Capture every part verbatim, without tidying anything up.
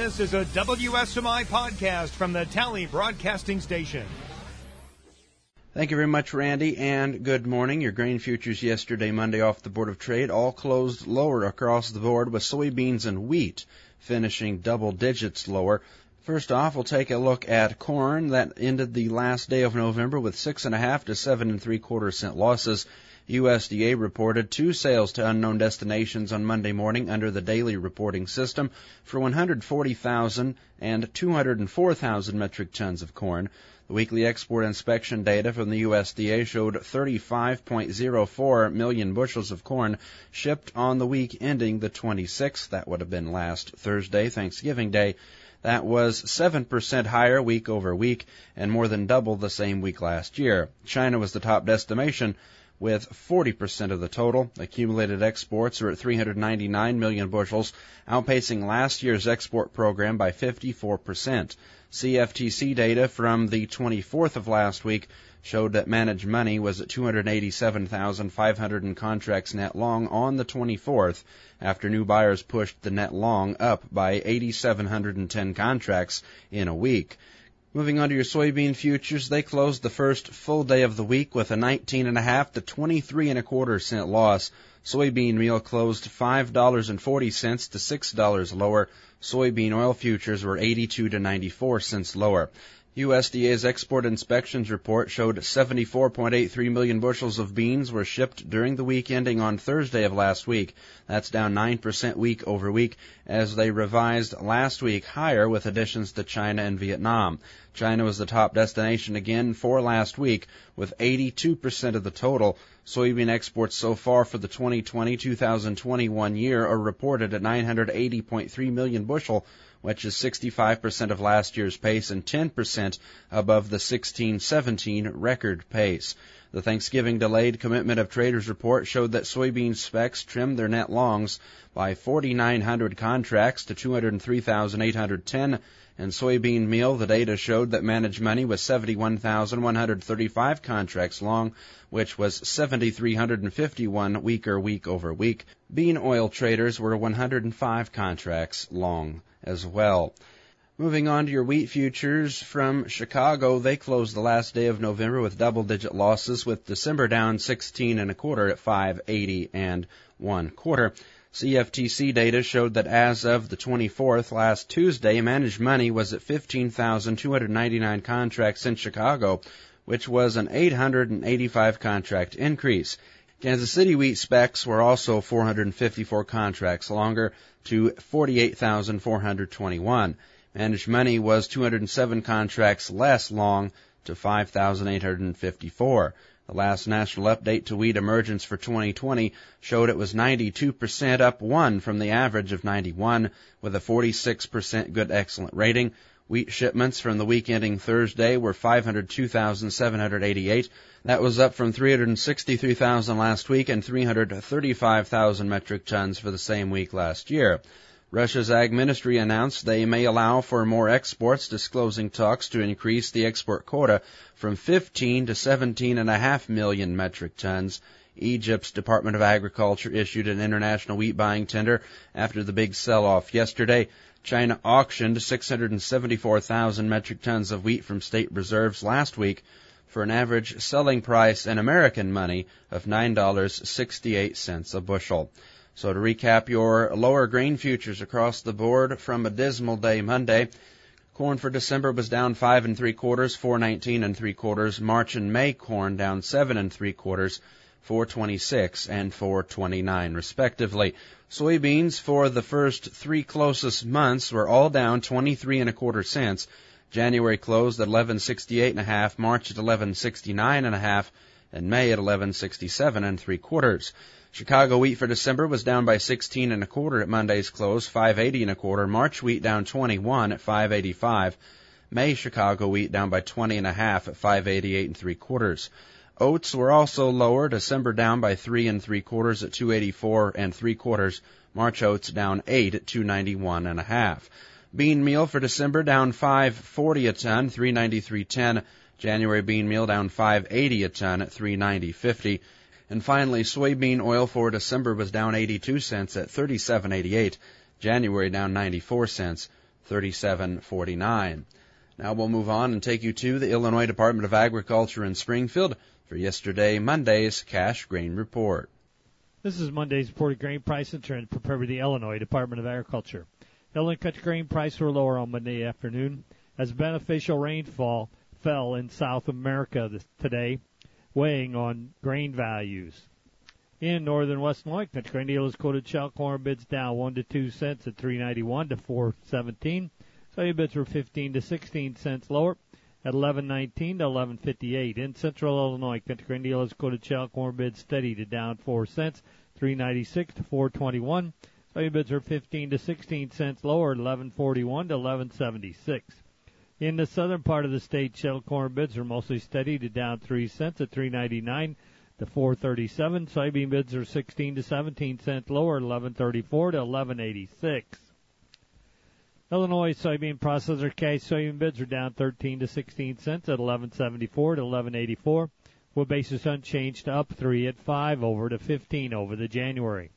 This is a W S M I podcast from the Tally Broadcasting Station. Thank you very much, Randy, and good morning. Your grain futures yesterday, Monday, off the Board of Trade, all closed lower across the board, with soybeans and wheat finishing double digits lower. First off, we'll take a look at corn. That ended the last day of November with six and a half to seven and three quarter cent losses. U S D A reported two sales to unknown destinations on Monday morning under the daily reporting system for one hundred forty thousand and two hundred four thousand metric tons of corn. The weekly export inspection data from the U S D A showed thirty-five point zero four million bushels of corn shipped on the week ending the twenty-sixth. That would have been last Thursday, Thanksgiving Day. That was seven percent higher week over week and more than double the same week last year. China was the top destination with forty percent of the total. Accumulated exports are at three hundred ninety-nine million bushels, outpacing last year's export program by fifty-four percent. C F T C data from the twenty-fourth of last week showed that managed money was at two hundred eighty-seven thousand five hundred in contracts net long on the twenty-fourth, after new buyers pushed the net long up by eight thousand seven hundred ten contracts in a week. Moving on to your soybean futures, they closed the first full day of the week with a nineteen and a half to twenty-three and a quarter cent loss. Soybean meal closed five dollars and forty cents to six dollars lower. Soybean oil futures were eighty-two to ninety-four cents lower. U S D A's export inspections report showed seventy-four point eight three million bushels of beans were shipped during the week ending on Thursday of last week. That's down nine percent week over week, as they revised last week higher with additions to China and Vietnam. China was the top destination again for last week, with eighty-two percent of the total. Soybean exports so far for the twenty twenty to twenty twenty-one year are reported at nine hundred eighty point three million bushel, which is sixty-five percent of last year's pace and ten percent above the sixteen seventeen record pace. The Thanksgiving delayed commitment of traders report showed that soybean specs trimmed their net longs by four thousand nine hundred contracts to two hundred three thousand eight hundred ten, and soybean meal, the data showed that managed money was seventy-one thousand one hundred thirty-five contracts long, which was seven thousand three hundred fifty-one weaker week over week. Bean oil traders were one hundred five contracts long as well. Moving on to your wheat futures from Chicago, they closed the last day of November with double-digit losses, with December down sixteen and a quarter at five eighty and one quarter. C F T C data showed that as of the twenty-fourth, last Tuesday, managed money was at fifteen thousand two hundred ninety-nine contracts in Chicago, which was an eight hundred eighty-five contract increase. Kansas City wheat specs were also four hundred fifty-four contracts longer to forty-eight thousand four hundred twenty-one. Managed money was two hundred seven contracts less long to five thousand eight hundred fifty-four. The last national update to wheat emergence for twenty twenty showed it was ninety-two percent, up one from the average of ninety-one, with a forty-six percent good excellent rating. Wheat shipments from the week ending Thursday were five hundred two thousand seven hundred eighty-eight. That was up from three hundred sixty-three thousand last week and three hundred thirty-five thousand metric tons for the same week last year. Russia's Ag Ministry announced they may allow for more exports, disclosing talks to increase the export quota from fifteen to seventeen and a half million metric tons. Egypt's Department of Agriculture issued an international wheat buying tender after the big sell-off yesterday. China auctioned six hundred seventy-four thousand metric tons of wheat from state reserves last week for an average selling price in American money of nine dollars and sixty-eight cents a bushel. So to recap your lower grain futures across the board from a dismal day Monday, corn for December was down five and three quarters, four nineteen and three quarters. March and May corn down seven and three quarters, four twenty-six and four twenty-nine respectively. Soybeans for the first three closest months were all down twenty-three and a quarter cents. January closed at eleven sixty-eight and a half, March at eleven sixty-nine and a half, and May at eleven sixty-seven and three quarters. Chicago wheat for December was down by sixteen and a quarter at Monday's close, five eighty and a quarter. March wheat down twenty-one at five eighty-five. May Chicago wheat down by twenty and a half at five eighty-eight and three quarters. Oats were also lower. December down by three and three quarters at two eighty-four and three quarters. March oats down eight at two ninety-one and a half. Bean meal for December down five forty a ton, three ninety-three ten. January bean meal down five eighty a ton at three ninety fifty. And finally, soybean oil for December was down eighty-two cents at thirty-seven eighty-eight. January down ninety-four cents, thirty-seven forty-nine. Now we'll move on and take you to the Illinois Department of Agriculture in Springfield for yesterday, Monday's cash grain report. This is Monday's reported grain price and trend prepared by the Illinois Department of Agriculture. Illinois country grain prices were lower on Monday afternoon as beneficial rainfall fell in South America this, today, weighing on grain values. In northern West Illinois, country grain dealers quoted shell corn bids down one to two cents at three ninety-one to four seventeen. Soybean bids were fifteen to sixteen cents lower at eleven nineteen to eleven fifty-eight. In central Illinois, country grain dealers quoted shell corn bids steady to down four cents, three ninety-six to four twenty-one. Soybean bids were fifteen to sixteen cents lower at eleven forty-one to eleven seventy-six. In the southern part of the state, shell corn bids are mostly steady to down three cents at three ninety-nine to four thirty-seven. Soybean bids are sixteen to seventeen cents lower at eleven thirty-four to eleven eighty-six. Illinois soybean processor cash soybean bids are down thirteen to sixteen cents at eleven seventy-four to eleven eighty-four, with basis unchanged, up three at five over to fifteen over the January.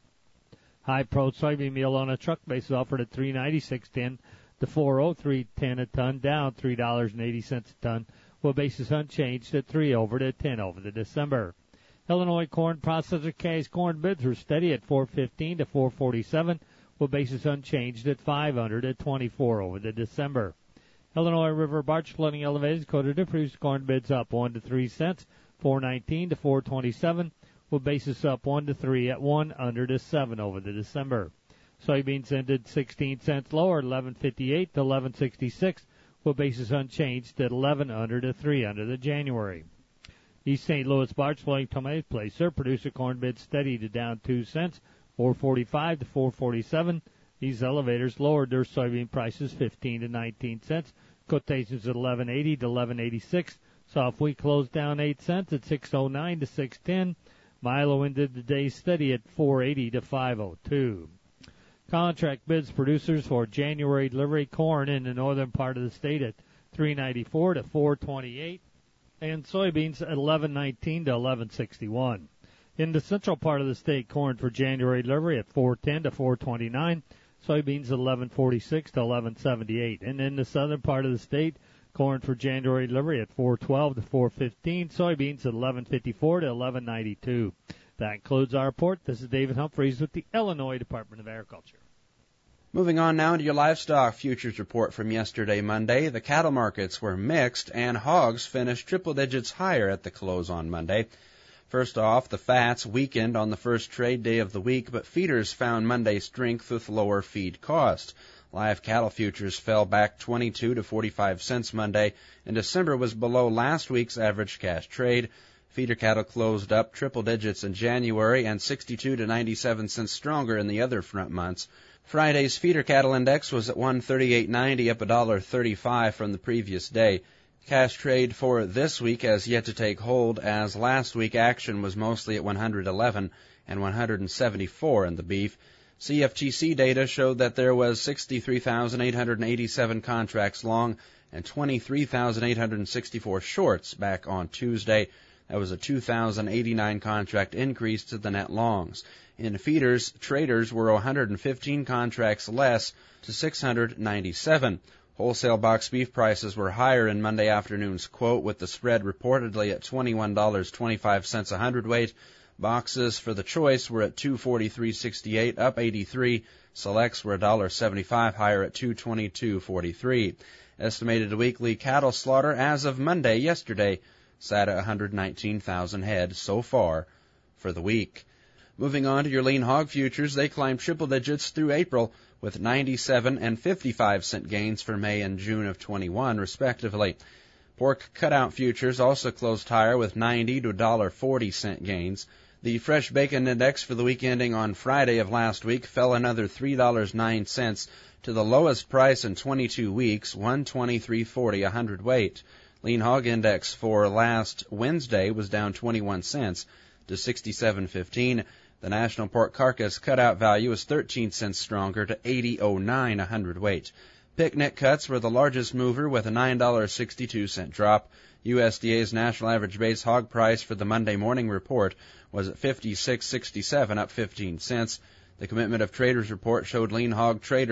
High pro soybean meal on a truck basis offered at three ninety-six ten to four oh three ten a ton, down three dollars and eighty cents a ton, with basis unchanged at three over to ten over the December. Illinois corn processor cash corn bids were steady at four fifteen to four forty-seven, with basis unchanged at five hundred at twenty-four over the December. Illinois River Barge flooding elevators quoted to produce corn bids up one to three cents, four nineteen to four twenty-seven, with basis up one to three at one under to seven over the December. Soybeans ended sixteen cents lower at eleven fifty-eight to eleven sixty-six, with basis unchanged at eleven under to three under the January. East Saint Louis Barge flooding tomato placer producer corn bids steady to down two cents, four forty-five to four forty-seven. These elevators lowered their soybean prices fifteen to nineteen cents. Quotations at eleven eighty to eleven eighty-six. Soft wheat closed down eight cents at six oh nine to six ten. Milo ended the day steady at four eighty to five oh two. Contract bids producers for January delivery corn in the northern part of the state at three ninety-four to four twenty-eight, and soybeans at eleven nineteen to eleven sixty-one. In the central part of the state, corn for January delivery at four ten to four twenty-nine, soybeans at eleven forty-six to eleven seventy-eight. And in the southern part of the state, corn for January delivery at four twelve to four fifteen, soybeans at eleven fifty-four to eleven ninety-two. That concludes our report. This is David Humphreys with the Illinois Department of Agriculture. Moving on now to your livestock futures report from yesterday, Monday. The cattle markets were mixed, and hogs finished triple digits higher at the close on Monday. First off, the fats weakened on the first trade day of the week, but feeders found Monday strength with lower feed cost. Live cattle futures fell back twenty-two to forty-five cents Monday, and December was below last week's average cash trade. Feeder cattle closed up triple digits in January and sixty-two to ninety-seven cents stronger in the other front months. Friday's feeder cattle index was at one thirty-eight ninety, up one dollar thirty-five from the previous day. Cash trade for this week has yet to take hold, as last week action was mostly at one hundred eleven and one seventy-four in the beef. C F T C data showed that there was sixty-three thousand eight hundred eighty-seven contracts long and twenty-three thousand eight hundred sixty-four shorts back on Tuesday. That was a two thousand eighty-nine contract increase to the net longs. In feeders, traders were one hundred fifteen contracts less to six hundred ninety-seven. Wholesale box beef prices were higher in Monday afternoon's quote, with the spread reportedly at twenty-one dollars and twenty-five cents a hundredweight. Boxes for the choice were at two forty-three sixty-eight, up eighty-three. Selects were one dollar seventy-five higher at two twenty-two forty-three. Estimated weekly cattle slaughter as of Monday yesterday sat at one hundred nineteen thousand head so far for the week. Moving on to your lean hog futures, they climbed triple digits through April with ninety-seven and fifty-five cent gains for May and June of twenty-one, respectively. Pork cutout futures also closed higher with ninety to one dollar forty cent gains. The fresh bacon index for the week ending on Friday of last week fell another three dollars and nine cents to the lowest price in twenty-two weeks, one twenty-three forty a hundredweight. Lean hog index for last Wednesday was down twenty-one cents to sixty-seven fifteen. The national pork carcass cutout value is thirteen cents stronger to eighty oh nine a hundredweight. Picnic cuts were the largest mover with a nine dollars and sixty-two cent drop. U S D A's national average base hog price for the Monday morning report was at fifty-six sixty-seven, up fifteen cents. The Commitment of Traders report showed lean hog traders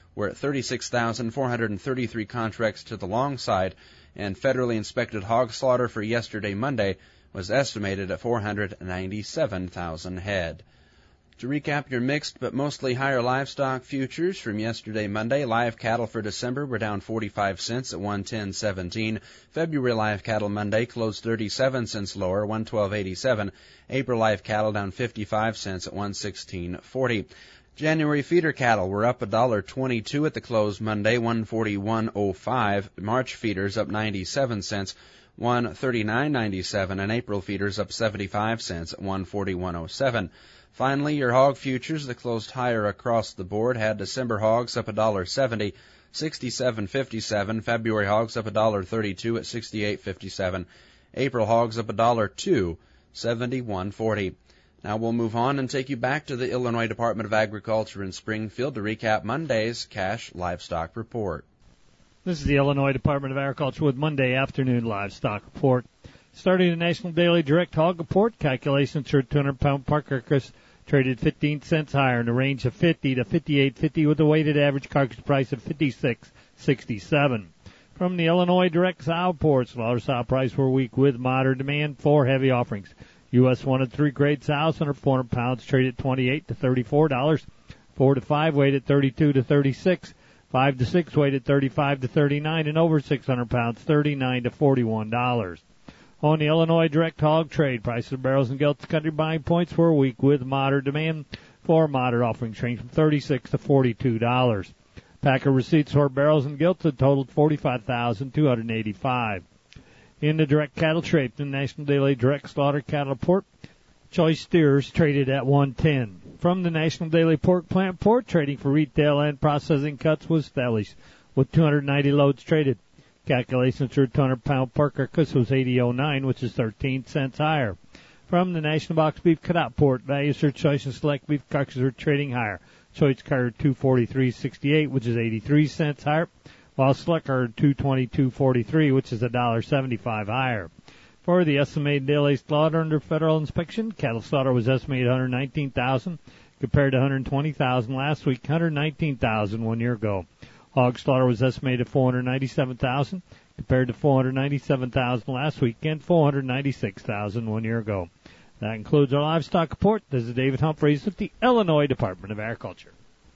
were at thirty-six thousand four hundred thirty-three contracts to the long side, and federally inspected hog slaughter for yesterday, Monday, was estimated at four hundred ninety-seven thousand head. To recap your mixed but mostly higher livestock futures from yesterday, Monday, live cattle for December were down forty-five cents at one ten seventeen. February live cattle Monday closed thirty-seven cents lower, one twelve eighty-seven. April live cattle down fifty-five cents at one sixteen forty. January feeder cattle were up one dollar twenty-two at the close Monday, one forty-one oh five. March feeders up ninety-seven cents, one thirty-nine ninety-seven, and April feeders up seventy-five cents at one forty-one oh seven. Finally, your hog futures that closed higher across the board had December hogs up one dollar seventy, sixty-seven fifty-seven. February hogs up one dollar thirty-two at sixty-eight fifty-seven. April hogs up one dollar two, seventy-one forty. Now we'll move on and take you back to the Illinois Department of Agriculture in Springfield to recap Monday's cash livestock report. This is the Illinois Department of Agriculture with Monday afternoon livestock report. Starting the National Daily Direct Hog Report, calculations for two hundred pound pork carcass traded fifteen cents higher in the range of fifty to fifty-eight fifty with a weighted average carcass price of fifty-six sixty-seven. From the Illinois Direct Sow Report, slaughter sow price for a week with moderate demand for heavy offerings. U S one and three grade sows under four hundred pounds traded twenty-eight to thirty-four dollars. four to five weighted thirty-two to thirty-six. five to six weighted thirty-five to thirty-nine, and over six hundred pounds thirty-nine to forty-one dollars. On the Illinois Direct Hog Trade, prices of barrels and gilts country buying points for a week with moderate demand for moderate offerings range from thirty-six to forty-two dollars. Packer receipts for barrels and gilts had totaled forty-five thousand two hundred eighty-five. In the direct cattle trade, the National Daily Direct Slaughter Cattle Report, choice steers traded at one ten. From the National Daily Pork Plant Report, trading for retail and processing cuts was Stellies with two hundred ninety loads traded. Calculations for two hundred pound pork carcass was eighty oh nine, which is thirteen cents higher. From the National Box Beef Cutout Report, values for choice and select beef carcasses are trading higher. Choice card two forty-three sixty-eight, which is eighty-three cents higher, while select card two twenty-two forty-three, which is one dollar seventy-five higher. For the estimated daily slaughter under federal inspection, cattle slaughter was estimated one hundred nineteen thousand compared to one hundred twenty thousand last week, one hundred nineteen thousand one year ago. Hog slaughter was estimated at four hundred ninety-seven thousand compared to four hundred ninety-seven thousand last week and four hundred ninety-six thousand one year ago. That concludes our livestock report. This is David Humphreys with the Illinois Department of Agriculture.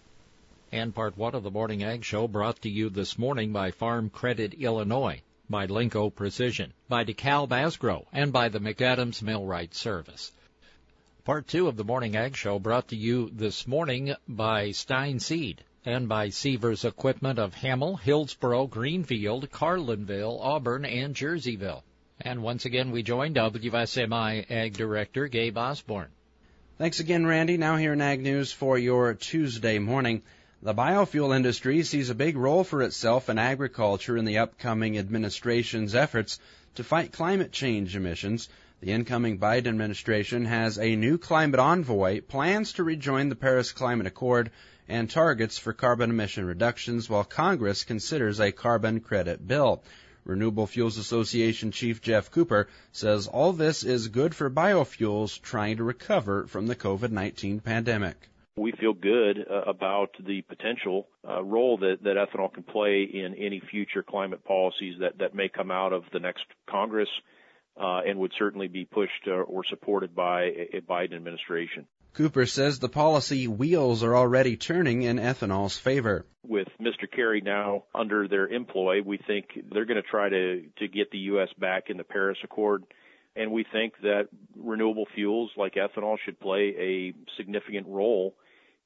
And part one of the Morning Ag Show brought to you this morning by Farm Credit Illinois, by Linco Precision, by DeKalb Asgrow, and by the McAdams Millwright Service. Part two of the Morning Ag Show brought to you this morning by Stein Seed and by Sievers Equipment of Hamel, Hillsboro, Greenfield, Carlinville, Auburn, and Jerseyville. And once again, we join W S M I Ag Director Gabe Osborne. Thanks again, Randy. Now here in Ag News for your Tuesday morning. The biofuel industry sees a big role for itself in agriculture in the upcoming administration's efforts to fight climate change emissions. The incoming Biden administration has a new climate envoy, plans to rejoin the Paris Climate Accord, and targets for carbon emission reductions, while Congress considers a carbon credit bill. Renewable Fuels Association Chief Jeff Cooper says all this is good for biofuels trying to recover from the COVID nineteen pandemic. We feel good uh, about the potential uh, role that, that ethanol can play in any future climate policies that, that may come out of the next Congress uh, and would certainly be pushed uh, or supported by a, a Biden administration. Cooper says the policy wheels are already turning in ethanol's favor. With Mister Kerry now under their employ, we think they're going to try to, to get the U S back in the Paris Accord. And we think that renewable fuels like ethanol should play a significant role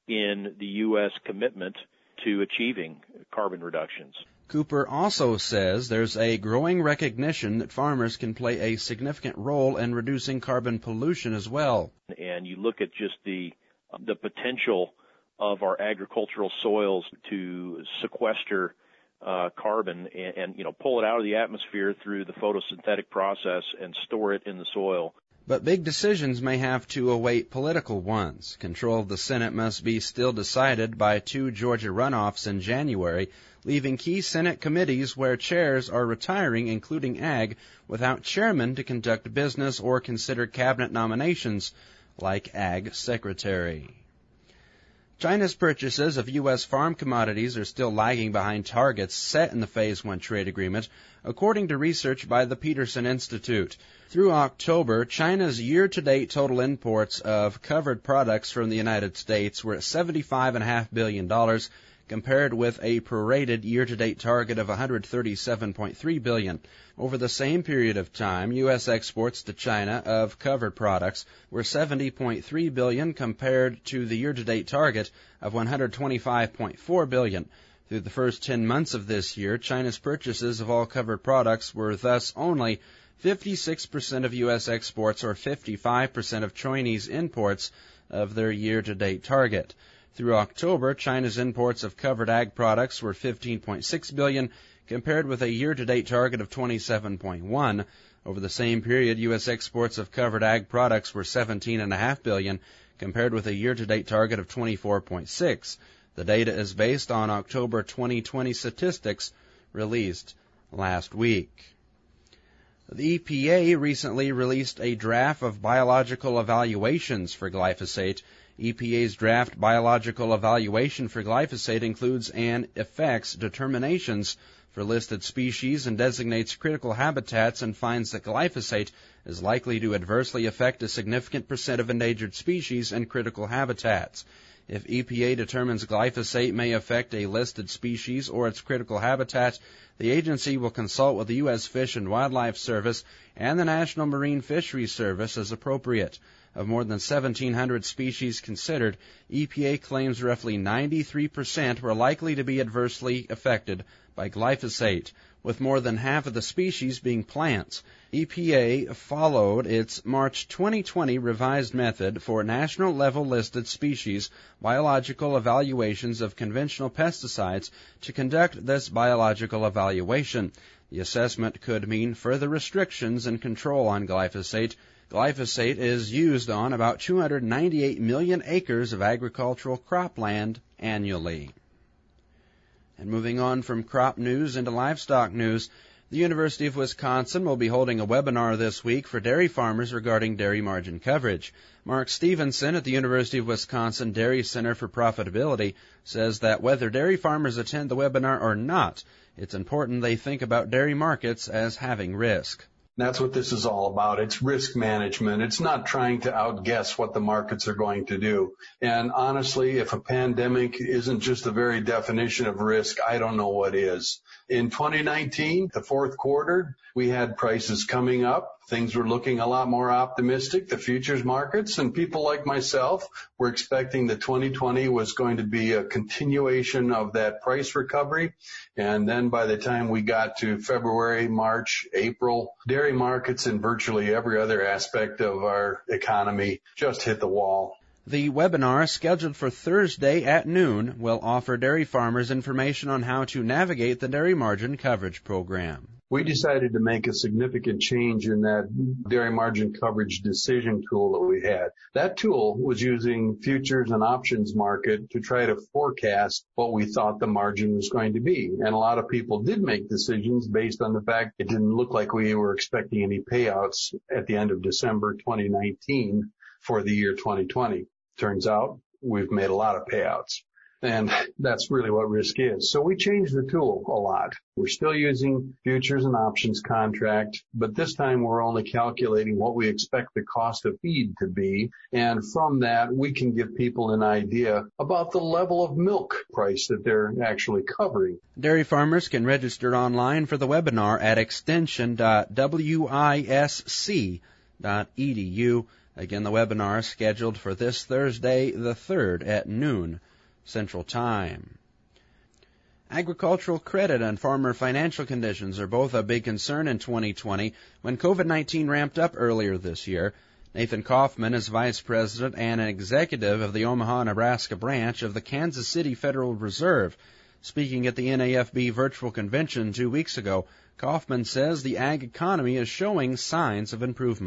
in the U S commitment to achieving carbon reductions. Cooper also says there's a growing recognition that farmers can play a significant role in reducing carbon pollution as well. And you look at just the the potential of our agricultural soils to sequester uh, carbon and, and, you know, pull it out of the atmosphere through the photosynthetic process and store it in the soil. But big decisions may have to await political ones. Control of the Senate must be still decided by two Georgia runoffs in January, leaving key Senate committees where chairs are retiring, including Ag, without chairmen to conduct business or consider cabinet nominations, like Ag Secretary. China's purchases of U S farm commodities are still lagging behind targets set in the Phase one trade agreement, according to research by the Peterson Institute. Through October, China's year-to-date total imports of covered products from the United States were at seventy-five point five billion dollars, compared with a prorated year-to-date target of one hundred thirty-seven point three billion dollars. Over the same period of time, U S exports to China of covered products were seventy point three billion dollars compared to the year-to-date target of one hundred twenty-five point four billion dollars. Through the first ten months of this year, China's purchases of all covered products were thus only fifty-six percent of U S exports or fifty-five percent of Chinese imports of their year-to-date target. Through October, China's imports of covered ag products were fifteen point six billion dollars, compared with a year-to-date target of twenty-seven point one billion dollars. Over the same period, U S exports of covered ag products were seventeen point five billion dollars, compared with a year-to-date target of twenty-four point six billion dollars. The data is based on October twenty twenty statistics released last week. The E P A recently released a draft of biological evaluations for glyphosate. E P A's draft biological evaluation for glyphosate includes an effects determinations for listed species and designates critical habitats and finds that glyphosate is likely to adversely affect a significant percent of endangered species and critical habitats. If E P A determines glyphosate may affect a listed species or its critical habitat, the agency will consult with the U S Fish and Wildlife Service and the National Marine Fisheries Service as appropriate. Of more than seventeen hundred species considered, E P A claims roughly ninety-three percent were likely to be adversely affected by glyphosate, with more than half of the species being plants. E P A followed its March twenty twenty revised method for national-level listed species biological evaluations of conventional pesticides to conduct this biological evaluation. The assessment could mean further restrictions and control on glyphosate. Glyphosate is used on about two hundred ninety-eight million acres of agricultural cropland annually. And moving on from crop news into livestock news, the University of Wisconsin will be holding a webinar this week for dairy farmers regarding dairy margin coverage. Mark Stevenson at the University of Wisconsin Dairy Center for Profitability says that whether dairy farmers attend the webinar or not, it's important they think about dairy markets as having risk. That's what this is all about. It's risk management. It's not trying to outguess what the markets are going to do. And honestly, if a pandemic isn't just the very definition of risk, I don't know what is. In twenty nineteen, the fourth quarter, we had prices coming up. Things were looking a lot more optimistic, the futures markets, and people like myself were expecting that twenty twenty was going to be a continuation of that price recovery. And then by the time we got to February, March, April, dairy markets and virtually every other aspect of our economy just hit the wall. The webinar, scheduled for Thursday at noon, will offer dairy farmers information on how to navigate the dairy margin coverage program. We decided to make a significant change in that dairy margin coverage decision tool that we had. That tool was using futures and options market to try to forecast what we thought the margin was going to be. And a lot of people did make decisions based on the fact it didn't look like we were expecting any payouts at the end of December twenty nineteen for the year twenty twenty. Turns out we've made a lot of payouts. And that's really what risk is. So we changed the tool a lot. We're still using futures and options contract, but this time we're only calculating what we expect the cost of feed to be. And from that, we can give people an idea about the level of milk price that they're actually covering. Dairy farmers can register online for the webinar at extension dot wisc dot e d u. Again, the webinar is scheduled for this Thursday, the third, at noon Central Time. Agricultural credit and farmer financial conditions are both a big concern in twenty twenty when COVID nineteen ramped up earlier this year. Nathan Kaufman is vice president and an executive of the Omaha, Nebraska branch of the Kansas City Federal Reserve. Speaking at the N A F B virtual convention two weeks ago, Kaufman says the ag economy is showing signs of improvement.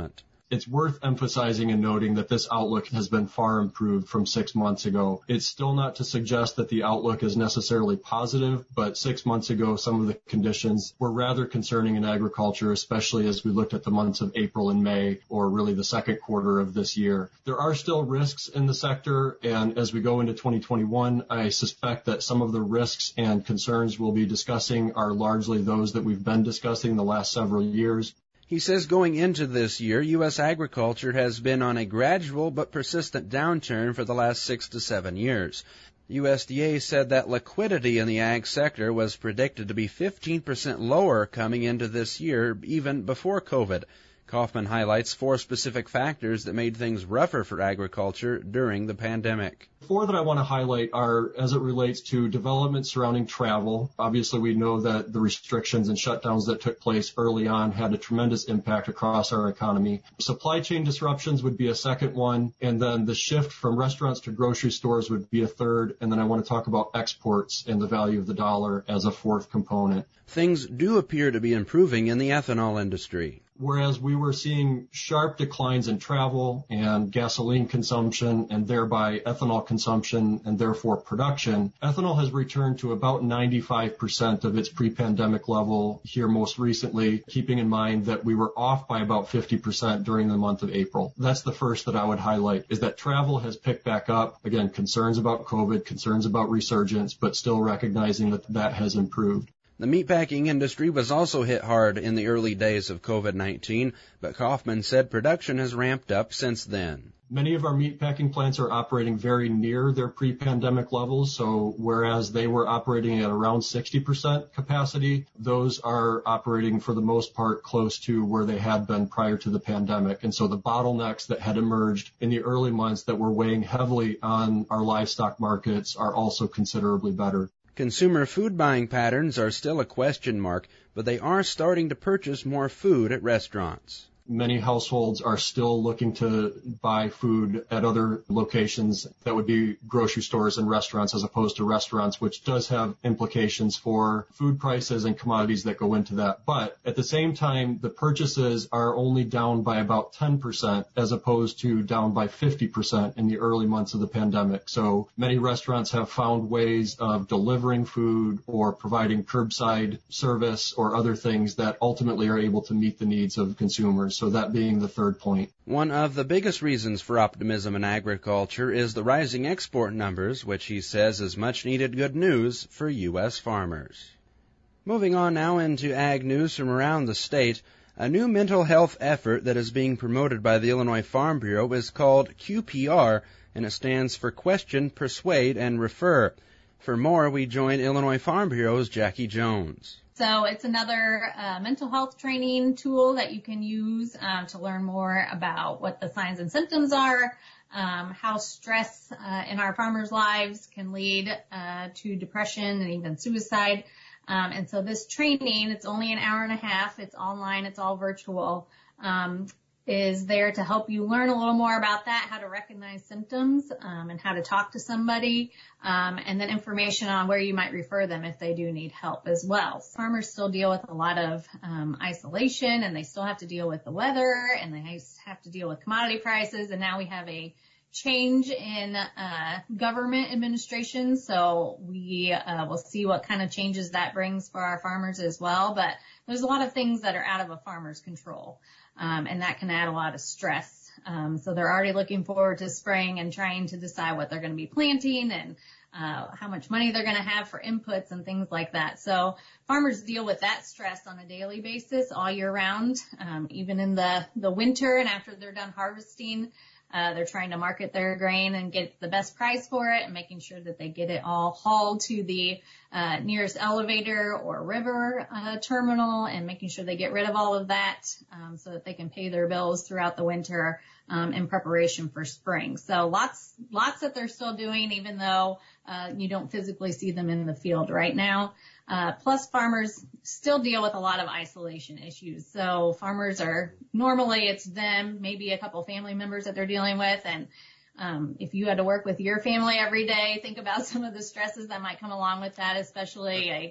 It's worth emphasizing and noting that this outlook has been far improved from six months ago. It's still not to suggest that the outlook is necessarily positive, but six months ago, some of the conditions were rather concerning in agriculture, especially as we looked at the months of April and May, or really the second quarter of this year. There are still risks in the sector, and as we go into twenty twenty-one, I suspect that some of the risks and concerns we'll be discussing are largely those that we've been discussing the last several years. He says going into this year, U S agriculture has been on a gradual but persistent downturn for the last six to seven years. U S D A said that liquidity in the ag sector was predicted to be fifteen percent lower coming into this year, even before COVID. Kaufman highlights four specific factors that made things rougher for agriculture during the pandemic. Four that I want to highlight are as it relates to developments surrounding travel. Obviously, we know that the restrictions and shutdowns that took place early on had a tremendous impact across our economy. Supply chain disruptions would be a second one, and then the shift from restaurants to grocery stores would be a third, and then I want to talk about exports and the value of the dollar as a fourth component. Things do appear to be improving in the ethanol industry. Whereas we were seeing sharp declines in travel and gasoline consumption and thereby ethanol consumption and therefore production, ethanol has returned to about ninety-five percent of its pre-pandemic level here most recently, keeping in mind that we were off by about fifty percent during the month of April. That's the first that I would highlight, is that travel has picked back up. Again, concerns about COVID, concerns about resurgence, but still recognizing that that has improved. The meatpacking industry was also hit hard in the early days of COVID nineteen, but Kaufman said production has ramped up since then. Many of our meatpacking plants are operating very near their pre-pandemic levels, so whereas they were operating at around sixty percent capacity, those are operating for the most part close to where they had been prior to the pandemic. And so the bottlenecks that had emerged in the early months that were weighing heavily on our livestock markets are also considerably better. Consumer food buying patterns are still a question mark, but they are starting to purchase more food at restaurants. Many households are still looking to buy food at other locations that would be grocery stores and restaurants as opposed to restaurants, which does have implications for food prices and commodities that go into that. But at the same time, the purchases are only down by about ten percent as opposed to down by fifty percent in the early months of the pandemic. So many restaurants have found ways of delivering food or providing curbside service or other things that ultimately are able to meet the needs of consumers. So that being the third point. One of the biggest reasons for optimism in agriculture is the rising export numbers, which he says is much needed good news for U S farmers. Moving on now into ag news from around the state, a new mental health effort that is being promoted by the Illinois Farm Bureau is called Q P R, and it stands for Question, Persuade, and Refer. For more, we join Illinois Farm Bureau's Jackie Jones. So it's another uh, mental health training tool that you can use um, to learn more about what the signs and symptoms are, um, how stress uh, in our farmers' lives can lead uh, to depression and even suicide. Um, and so this training, it's only an hour and a half. It's online. It's all virtual. Um, is there to help you learn a little more about that, how to recognize symptoms, um, and how to talk to somebody, um, and then information on where you might refer them if they do need help as well. Farmers still deal with a lot of um, isolation, and they still have to deal with the weather, and they have to deal with commodity prices, and now we have a change in uh, government administration, so we uh, will see what kind of changes that brings for our farmers as well. But there's a lot of things that are out of a farmer's control, um, and that can add a lot of stress. Um, so they're already looking forward to spring and trying to decide what they're going to be planting and uh, how much money they're going to have for inputs and things like that. So farmers deal with that stress on a daily basis all year round, um, even in the, the winter and after they're done harvesting. Uh, they're trying to market their grain and get the best price for it and making sure that they get it all hauled to the uh, nearest elevator or river uh, terminal and making sure they get rid of all of that um, so that they can pay their bills throughout the winter um, in preparation for spring. So lots, lots that they're still doing even though uh, you don't physically see them in the field right now. Uh, plus farmers still deal with a lot of isolation issues. So farmers are, normally it's them, maybe a couple family members that they're dealing with. And, um, if you had to work with your family every day, think about some of the stresses that might come along with that, especially a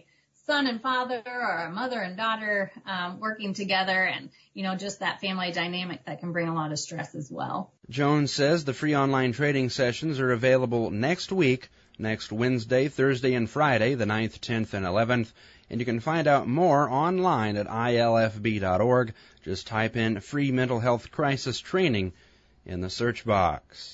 son and father or a mother and daughter um, working together, and, you know, just that family dynamic that can bring a lot of stress as well. Jones says the free online trading sessions are available next week, next Wednesday, Thursday, and Friday, the ninth, tenth, and eleventh, and you can find out more online at I L F B dot org. Just type in Free Mental Health Crisis Training in the search box.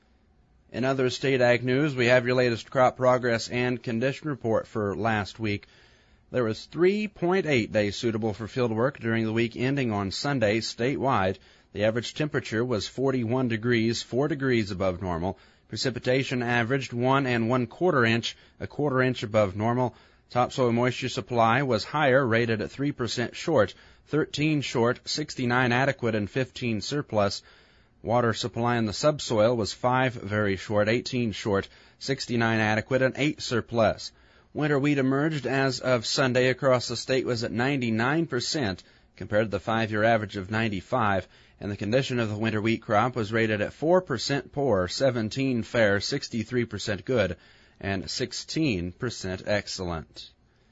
In other state ag news, we have your latest crop progress and condition report for last week. There was three point eight days suitable for field work during the week ending on Sunday statewide. The average temperature was forty-one degrees, four degrees above normal. Precipitation averaged one and one quarter inch, a quarter inch above normal. Topsoil moisture supply was higher, rated at three percent short, thirteen short, sixty-nine adequate, and fifteen surplus. Water supply in the subsoil was five very short, eighteen short, sixty-nine adequate, and eight surplus. Winter wheat emerged as of Sunday across the state was at ninety-nine percent compared to the five-year average of ninety-five, and the condition of the winter wheat crop was rated at four percent poor, seventeen fair, sixty-three percent good, and sixteen percent excellent.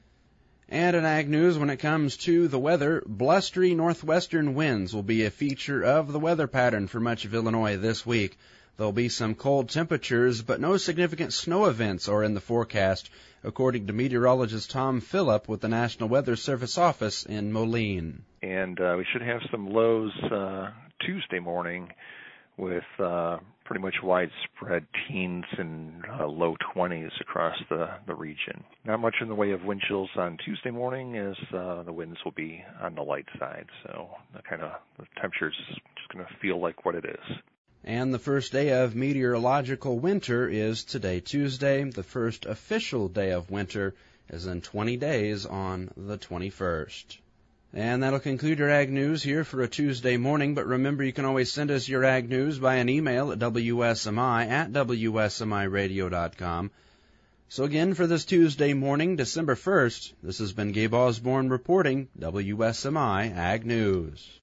And in ag news, when it comes to the weather, blustery northwestern winds will be a feature of the weather pattern for much of Illinois this week. There'll be some cold temperatures, but no significant snow events are in the forecast, according to meteorologist Tom Phillip with the National Weather Service office in Moline. And uh, we should have some lows uh, Tuesday morning with uh, pretty much widespread teens and uh, low twenties across the, the region. Not much in the way of wind chills on Tuesday morning, as uh, the winds will be on the light side. So the kind of the temperature is just going to feel like what it is. And the first day of meteorological winter is today, Tuesday. The first official day of winter is in twenty days on the twenty-first. And that'll conclude your ag news here for a Tuesday morning. But remember, you can always send us your ag news by an email at W S M I at W S M I radio dot com. So again, for this Tuesday morning, December first, this has been Gabe Osborne reporting W S M I Ag News.